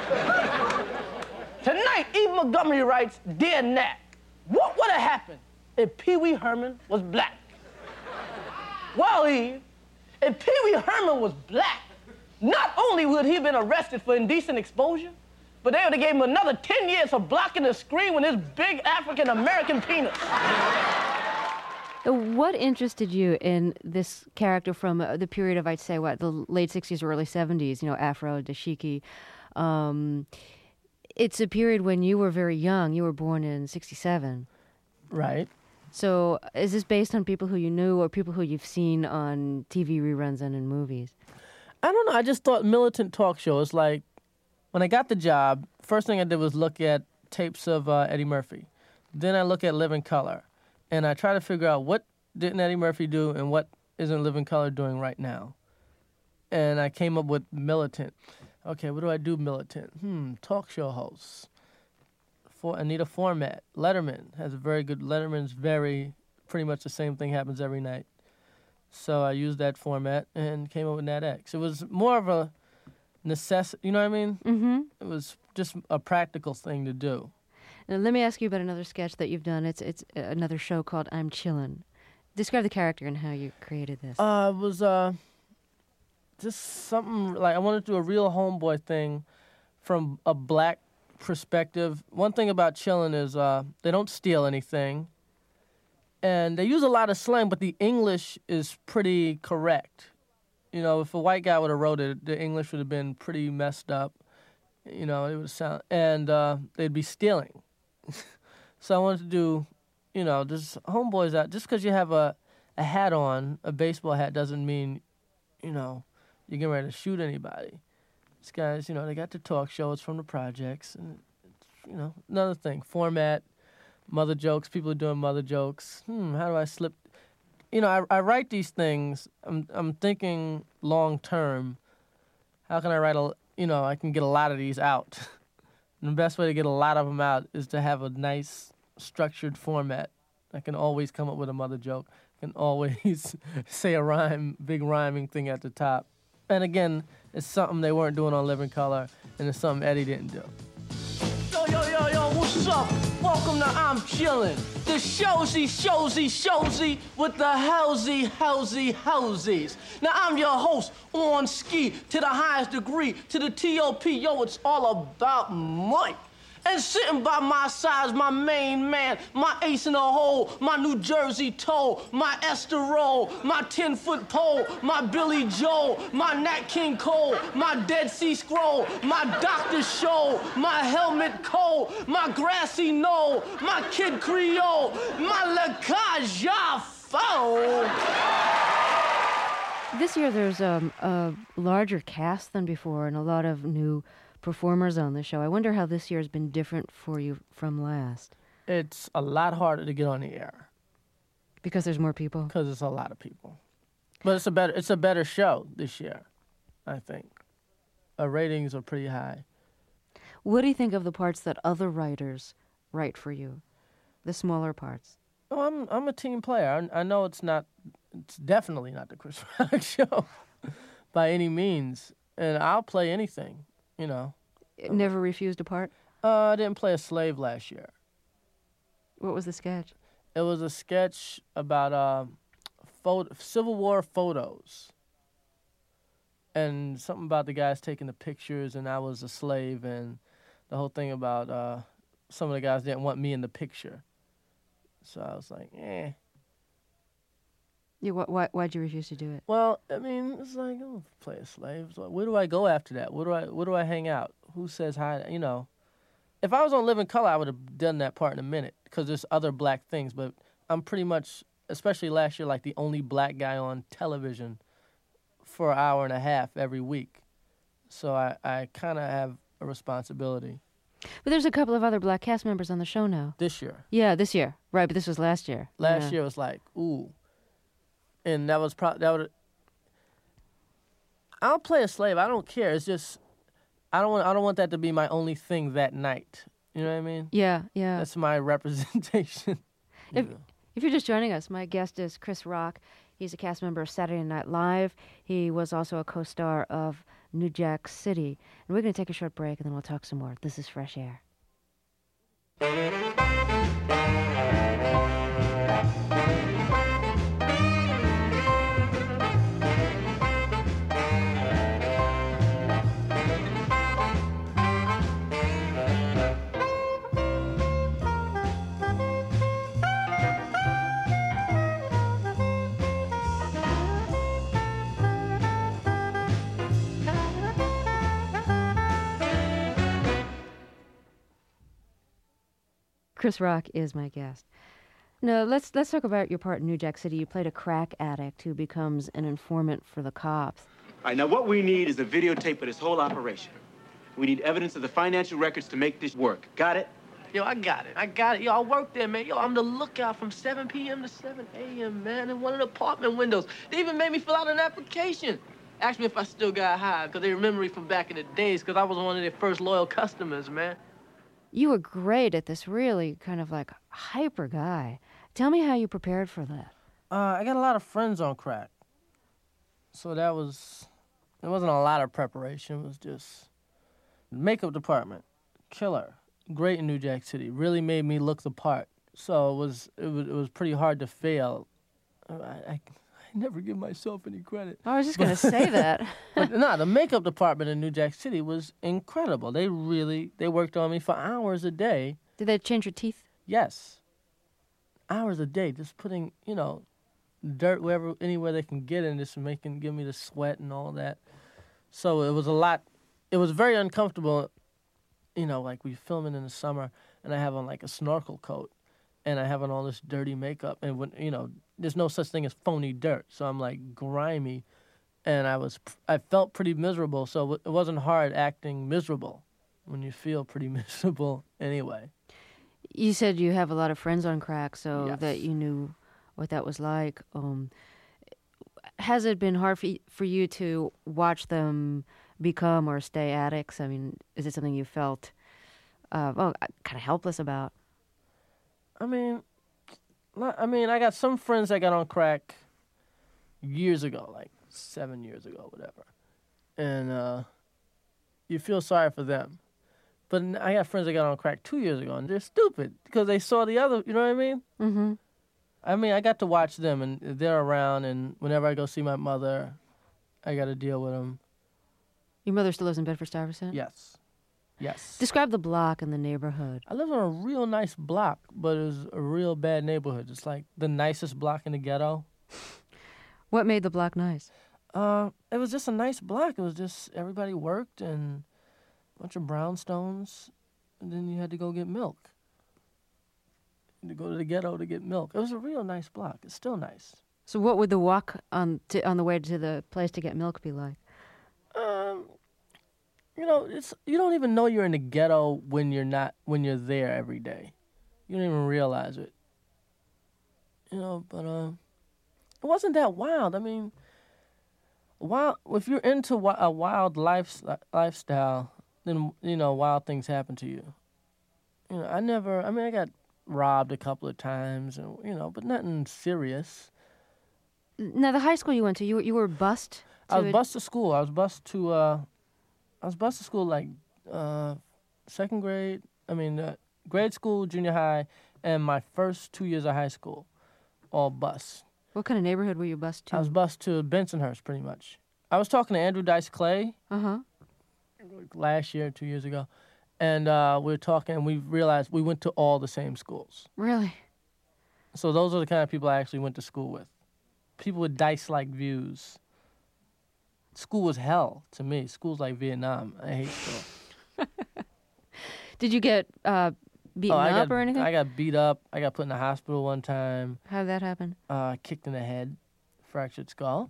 Tonight, Eve Montgomery writes, Dear Nat, what would have happened if Pee Wee Herman was black? Well, Eve, if Pee Wee Herman was black, not only would he have been arrested for indecent exposure, but they would have gave him another 10 years for blocking the screen with his big African-American penis. What interested you in this character from the period of, I'd say, the late 60s or early 70s, Afro, dashiki? It's a period when you were very young. You were born in 67. Right. So is this based on people who you knew or people who you've seen on TV reruns and in movies? I don't know. I just thought militant talk shows, like, when I got the job, first thing I did was look at tapes of Eddie Murphy. Then I look at Living Color. And I try to figure out what didn't Eddie Murphy do and what isn't Living Color doing right now. And I came up with militant. Okay, what do I do militant? Talk show hosts. I need a format. Letterman has a very good, Letterman's pretty much the same thing happens every night. So I used that format and came up with Nat X. It was more of a necessity, you know what I mean? Mm-hmm. It was just a practical thing to do. Now, let me ask you about another sketch that you've done. It's another show called I'm Chillin'. Describe the character and how you created this. It was just something like I wanted to do a real homeboy thing from a black perspective. One thing about Chillin' is they don't steal anything. And they use a lot of slang, but the English is pretty correct. You know, if a white guy would have wrote it, the English would have been pretty messed up. You know, it would sound, and they'd be stealing. So I wanted to do, just homeboys out. Just because you have a hat on, a baseball hat, doesn't mean, you're getting ready to shoot anybody. These guys, they got the talk shows from the projects. And, another thing, format, mother jokes. People are doing mother jokes. How do I slip? I write these things. I'm thinking long term. How can I write I can get a lot of these out. And the best way to get a lot of them out is to have a nice structured format. I can always come up with a mother joke. I can always say a big rhyming thing at the top. And again, it's something they weren't doing on Living Color, and it's something Eddie didn't do. Yo, what's up? Welcome to I'm Chillin', the showsy with the hellsies. Now I'm your host on ski to the highest degree, to the T.O.P. Yo, it's all about Mike. And sitting by my side is my main man, my ace in the hole, my New Jersey toe, my Esther Roll, my 10-foot pole, my Billy Joel, my Nat King Cole, my Dead Sea Scroll, my Dr. Show, my Helmet Cole, my Grassy Knoll, my Kid Creole, my Le Caja Foe. This year there's a larger cast than before and a lot of new performers on the show. I wonder how this year has been different for you from last. It's a lot harder to get on the air. Because there's more people? Because it's a lot of people. But it's a better show this year, I think. Our ratings are pretty high. What do you think of the parts that other writers write for you? The smaller parts? Oh, I'm a team player. I know it's definitely not the Chris Rock show by any means. And I'll play anything. Never refused a part? I didn't play a slave last year. What was the sketch? It was a sketch about Civil War photos. And something about the guys taking the pictures and I was a slave and the whole thing about some of the guys didn't want me in the picture. So I was like, eh. Yeah, why'd you refuse to do it? Well, I mean, it's like, oh, play a slave. So where do I go after that? Where do I hang out? Who says hi? If I was on Living Color, I would have done that part in a minute because there's other black things. But I'm pretty much, especially last year, like the only black guy on television for an hour and a half every week. So I kind of have a responsibility. But there's a couple of other black cast members on the show now. This year. Yeah, this year. Right, but this was last year. Last year was like, ooh. And that would. I'll play a slave. I don't care. It's just I don't want that to be my only thing that night. You know what I mean? Yeah. That's my representation. If you're just joining us, my guest is Chris Rock. He's a cast member of Saturday Night Live. He was also a co-star of New Jack City. And we're going to take a short break, and then we'll talk some more. This is Fresh Air. Chris Rock is my guest. Now, let's talk about your part in New Jack City. You played a crack addict who becomes an informant for the cops. All right, now what we need is a videotape of this whole operation. We need evidence of the financial records to make this work. Got it? Yo, I got it. Yo, I work there, man. Yo, I'm the lookout from 7 p.m. to 7 a.m., man, in one of the apartment windows. They even made me fill out an application. Asked me if I still got high, because they remember me from back in the days, because I was one of their first loyal customers, man. You were great at this really kind of like hyper guy. Tell me how you prepared for that. I got a lot of friends on crack. So it wasn't a lot of preparation. It was just makeup department, killer, great in New Jack City. Really made me look the part. So it was pretty hard to fail. I never give myself any credit. I was just going to say that. But no, the makeup department in New Jack City was incredible. They worked on me for hours a day. Did they change your teeth? Yes. Hours a day, just putting, dirt anywhere they can get in, just give me the sweat and all that. So it was a lot. It was very uncomfortable, like we filming in the summer, and I have on like a snorkel coat, and I have on all this dirty makeup, and when, there's no such thing as phony dirt, so I'm like grimy, and I felt pretty miserable, so it wasn't hard acting miserable when you feel pretty miserable anyway. You said you have a lot of friends on crack, so yes. that you knew what that was like. Has it been hard for you to watch them become or stay addicts? I mean, is it something you felt kind of helpless about? I mean, I got some friends that got on crack years ago, like 7 years ago, whatever. And you feel sorry for them. But I got friends that got on crack 2 years ago, and they're stupid because they saw the other, you know what I mean? Mm-hmm. I mean, I got to watch them, and they're around, and whenever I go see my mother, I got to deal with them. Your mother still lives in Bedford-Stuyvesant? Yes. Yes. Describe the block and the neighborhood. I live on a real nice block, but it was a real bad neighborhood. It's like the nicest block in the ghetto. What made the block nice? It was just a nice block. It was just everybody worked and a bunch of brownstones, and then you had to go get milk. To go to the ghetto to get milk. It was a real nice block. It's still nice. So what would the walk on the way to the place to get milk be like? You know, you don't even know you're in the ghetto when you're there every day. You don't even realize it. You know, but it wasn't that wild. I mean, if you're into a wild lifestyle, then you know wild things happen to you. You know, I got robbed a couple of times, and you know, but nothing serious. Now, the high school you went to, you were bused? I was bused to school. I was bused to school like second grade. Grade school, junior high, and my first 2 years of high school, all bused. What kind of neighborhood were you bused to? I was bused to Bensonhurst, pretty much. I was talking to Andrew Dice Clay last year, 2 years ago, and we were talking, and we realized we went to all the same schools. Really? So those are the kind of people I actually went to school with. People with Dice-like views. School was hell to me. School's like Vietnam. I hate school. Did you get beaten up or anything? I got beat up. I got put in the hospital one time. How did that happen? Kicked in the head, fractured skull.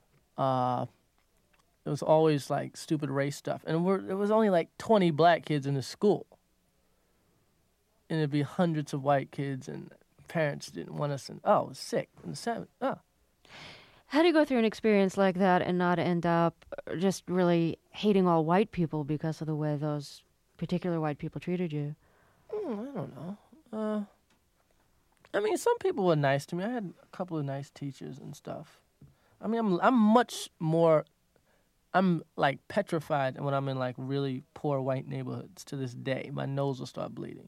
It was always like stupid race stuff. And there was only like 20 black kids in the school. And it'd be hundreds of white kids, and parents didn't want us. And it was sick. And How do you go through an experience like that and not end up just really hating all white people because of the way those particular white people treated you? I don't know. Some people were nice to me. I had a couple of nice teachers and stuff. I mean, I'm like petrified when I'm in like really poor white neighborhoods to this day. My nose will start bleeding.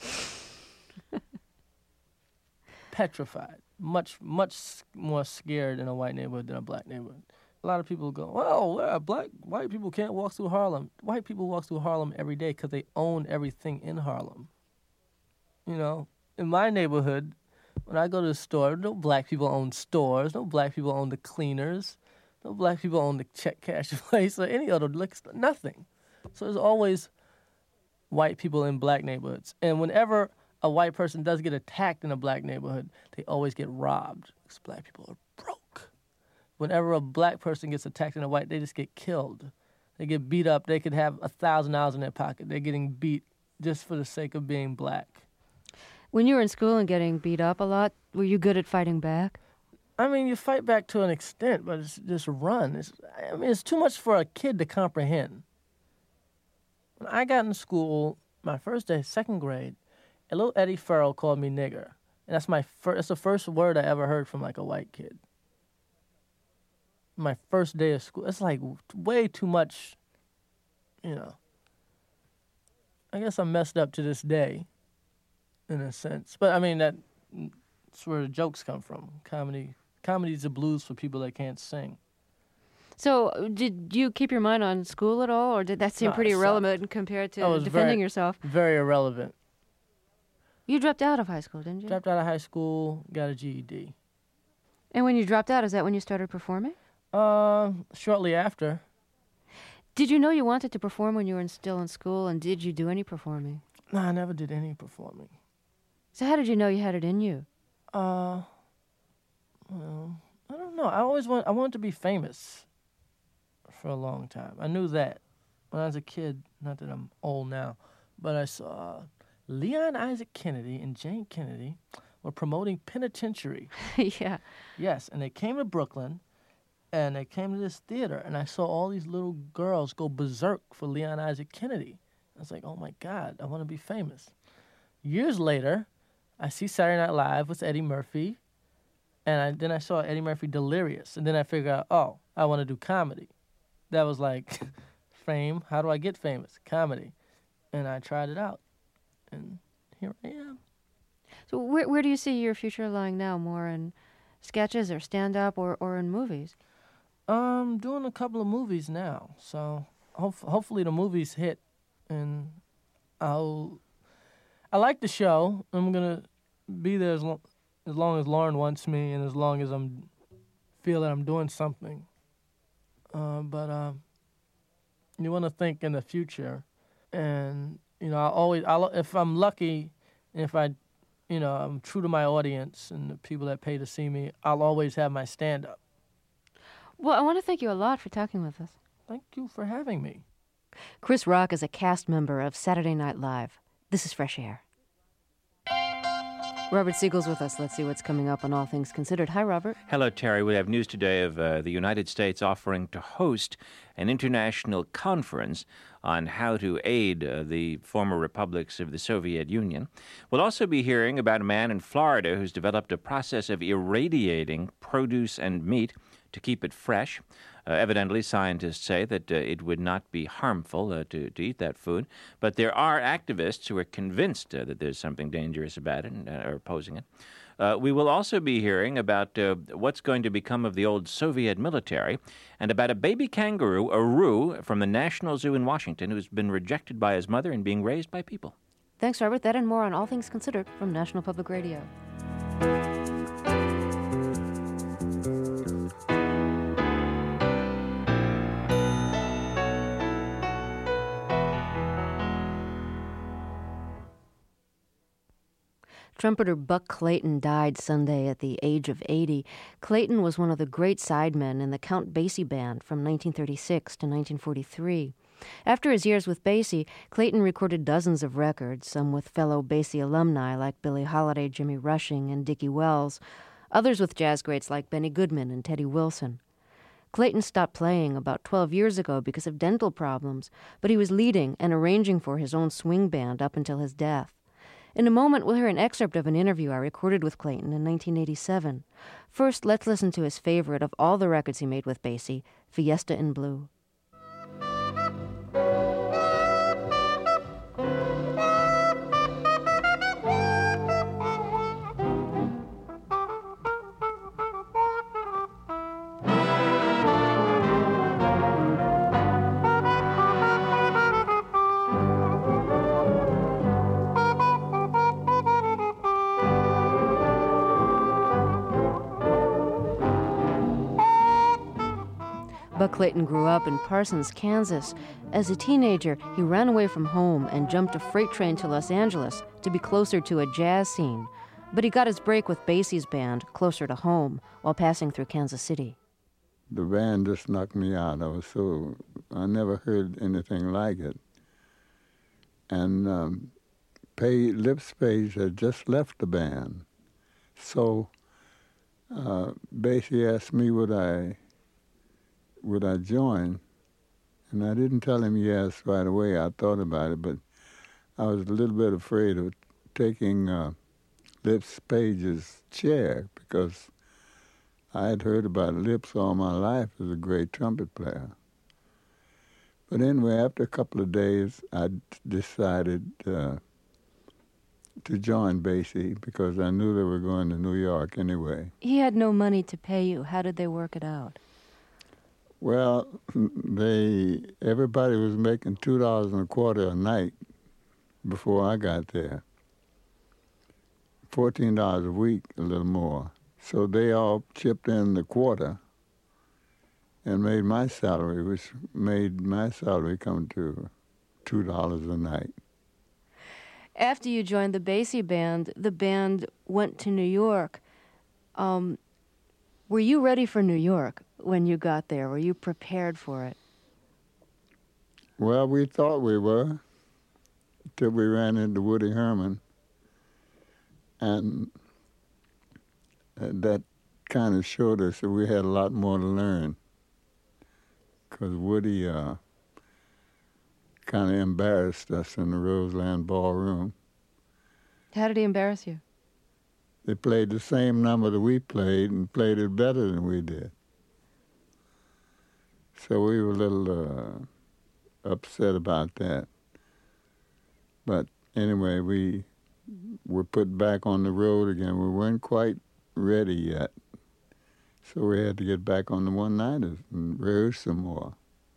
Petrified. Much more scared in a white neighborhood than a black neighborhood. A lot of people go, well, white people can't walk through Harlem. White people walk through Harlem every day because they own everything in Harlem. You know, in my neighborhood, when I go to the store, no black people own stores, no black people own the cleaners, no black people own the check cash place or any other liquor store, nothing. So there's always white people in black neighborhoods. And whenever a white person does get attacked in a black neighborhood, they always get robbed because black people are broke. Whenever a black person gets attacked in a white, they just get killed. They get beat up. They could have $1,000 in their pocket. They're getting beat just for the sake of being black. When you were in school and getting beat up a lot, were you good at fighting back? I mean, you fight back to an extent, but it's just run. It's too much for a kid to comprehend. When I got in school, my first day, second grade, a little Eddie Farrell called me nigger. And that's the first word I ever heard from like a white kid. My first day of school. It's like way too much, you know. I guess I'm messed up to this day, in a sense. But I mean, that's where the jokes come from. Comedy's the blues for people that can't sing. So did you keep your mind on school at all, or did that seem pretty irrelevant compared to defending yourself? Very irrelevant. You dropped out of high school, didn't you? Dropped out of high school, got a GED. And when you dropped out, is that when you started performing? Shortly after. Did you know you wanted to perform when you were still in school, and did you do any performing? No, I never did any performing. So how did you know you had it in you? Well, I don't know. I wanted to be famous for a long time. I knew that when I was a kid. Not that I'm old now, but I saw Leon Isaac Kennedy and Jane Kennedy were promoting Penitentiary. Yeah. Yes, and they came to Brooklyn, and they came to this theater, and I saw all these little girls go berserk for Leon Isaac Kennedy. I was like, oh my God, I want to be famous. Years later, I see Saturday Night Live with Eddie Murphy, and then I saw Eddie Murphy Delirious, and then I figured out, oh, I want to do comedy. That was like, fame, how do I get famous? Comedy. And I tried it out, and here I am. So where do you see your future lying now? More in sketches or stand-up or in movies? Doing a couple of movies now, so hopefully the movies hit, and I like the show. I'm gonna be there as long as Lauren wants me, and as long as feel that I'm doing something. But you want to think in the future, and if I'm lucky, if I'm true to my audience and the people that pay to see me, I'll always have my stand-up. Well, I want to thank you a lot for talking with us. Thank you for having me. Chris Rock is a cast member of Saturday Night Live. This is Fresh Air. Robert Siegel's with us. Let's see what's coming up on All Things Considered. Hi, Robert. Hello, Terry. We have news today of the United States offering to host an international conference on how to aid the former republics of the Soviet Union. We'll also be hearing about a man in Florida who's developed a process of irradiating produce and meat to keep it fresh. Evidently, scientists say that it would not be harmful to eat that food, but there are activists who are convinced that there's something dangerous about it and are opposing it. We will also be hearing about what's going to become of the old Soviet military and about a baby kangaroo, Aru, from the National Zoo in Washington, who's been rejected by his mother and being raised by people. Thanks, Robert. That and more on All Things Considered from National Public Radio. Trumpeter Buck Clayton died Sunday at the age of 80. Clayton was one of the great sidemen in the Count Basie Band from 1936 to 1943. After his years with Basie, Clayton recorded dozens of records, some with fellow Basie alumni like Billie Holiday, Jimmy Rushing, and Dickie Wells, others with jazz greats like Benny Goodman and Teddy Wilson. Clayton stopped playing about 12 years ago because of dental problems, but he was leading and arranging for his own swing band up until his death. In a moment, we'll hear an excerpt of an interview I recorded with Clayton in 1987. First, let's listen to his favorite of all the records he made with Basie, Fiesta in Blue. Buck Clayton grew up in Parsons, Kansas. As a teenager, he ran away from home and jumped a freight train to Los Angeles to be closer to a jazz scene. But he got his break with Basie's band, closer to home, while passing through Kansas City. The band just knocked me out. I never heard anything like it. And Lips Page had just left the band. So Basie asked me would I join, and I didn't tell him yes right away. I thought about it, but I was a little bit afraid of taking Lips Page's chair because I had heard about Lips all my life as a great trumpet player. But anyway, after a couple of days, I decided to join Basie because I knew they were going to New York anyway. He had no money to pay you. How did they work it out? Well, everybody was making $2.25 a night before I got there. $14 a week, a little more. So they all chipped in the quarter and made my salary, which made my salary come to $2 a night. After you joined the Basie band, the band went to New York. Were you ready for New York when you got there? Were you prepared for it? Well, we thought we were, till we ran into Woody Herman. And that kind of showed us that we had a lot more to learn. Because Woody kind of embarrassed us in the Roseland Ballroom. How did he embarrass you? They played the same number that we played and played it better than we did. So we were a little upset about that. But anyway, we were put back on the road again. We weren't quite ready yet. So we had to get back on the one-nighters and rehearse some more.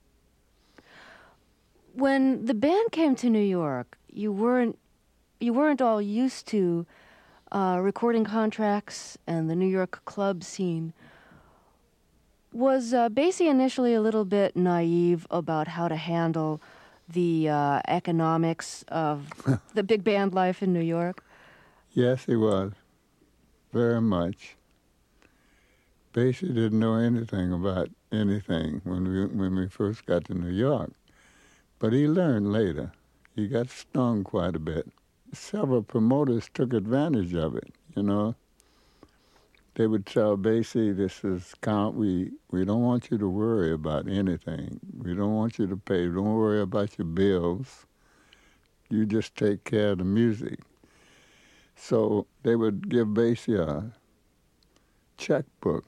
When the band came to New York, you weren't all used to recording contracts and the New York club scene. Was Basie initially a little bit naive about how to handle the economics of the big band life in New York? Yes, he was. Very much. Basie didn't know anything about anything when we first got to New York. But he learned later. He got stung quite a bit. Several promoters took advantage of it, you know. They would tell Basie, this is count, we don't want you to worry about anything. We don't want you to pay. Don't worry about your bills. You just take care of the music. So they would give Basie a checkbook,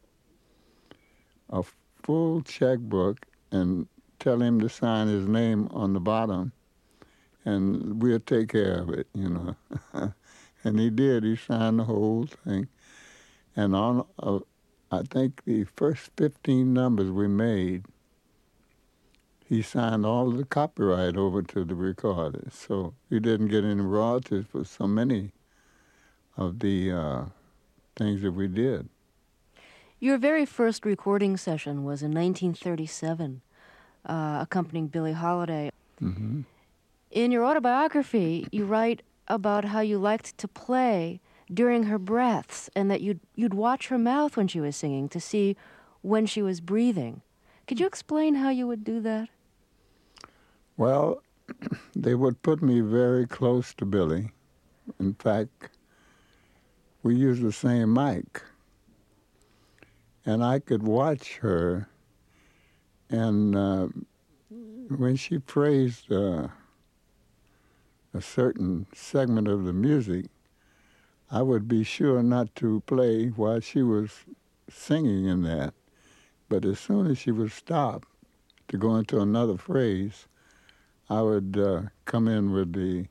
a full checkbook, and tell him to sign his name on the bottom, and we'll take care of it, you know. And he did. He signed the whole thing. And on, I think the first 15 numbers we made, he signed all of the copyright over to the recorders. So he didn't get any royalties for so many of the things that we did. Your very first recording session was in 1937, accompanying Billie Holiday. Mm-hmm. In your autobiography, you write about how you liked to play during her breaths and that you'd watch her mouth when she was singing to see when she was breathing. Could you explain how you would do that? Well, they would put me very close to Billie. In fact, we used the same mic. And I could watch her, and when she praised a certain segment of the music, I would be sure not to play while she was singing in that. But as soon as she would stop to go into another phrase, I would come in with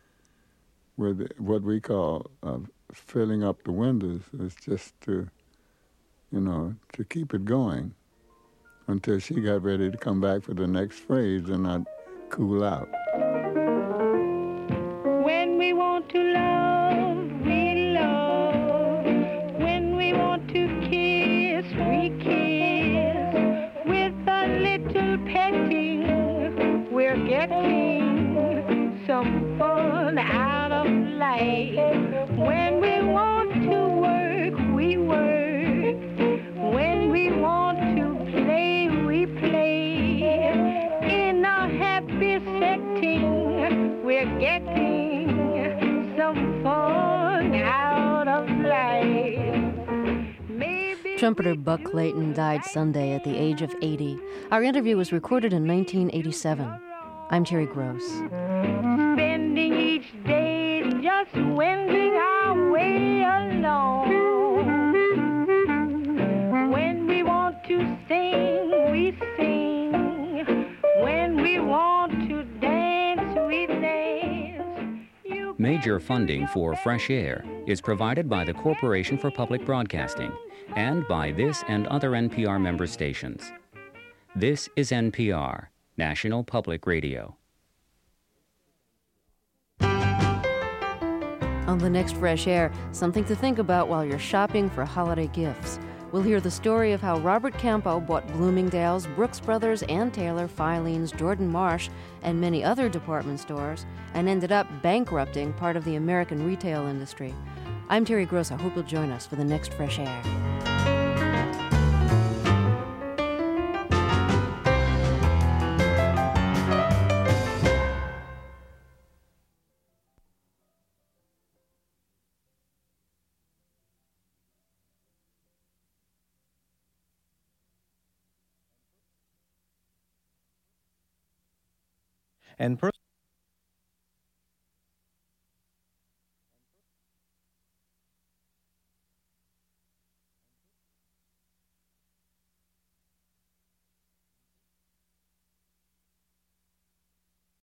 what we call filling up the windows. It's just to, you know, to keep it going until she got ready to come back for the next phrase, and I'd cool out. When we want to love, we love. When we want to kiss, we kiss. With a little petting, we're getting some fun out of life. When we want to work, we work. When we want to play, we play. In a happy setting, we're getting some fun out of life. Maybe Trumpeter Buck Clayton died Sunday at the age of 80. Our interview was recorded in 1987. I'm Terry Gross. Spending each day just wending our way along. When we want to sing, we sing. When we want to dance, we dance. Major funding for Fresh Air is provided by the Corporation for Public Broadcasting and by this and other NPR member stations. This is NPR, National Public Radio. On the next Fresh Air, something to think about while you're shopping for holiday gifts. We'll hear the story of how Robert Campo bought Bloomingdale's, Brooks Brothers, Ann Taylor, Filene's, Jordan Marsh, and many other department stores, and ended up bankrupting part of the American retail industry. I'm Terry Gross. I hope you'll join us for the next Fresh Air. And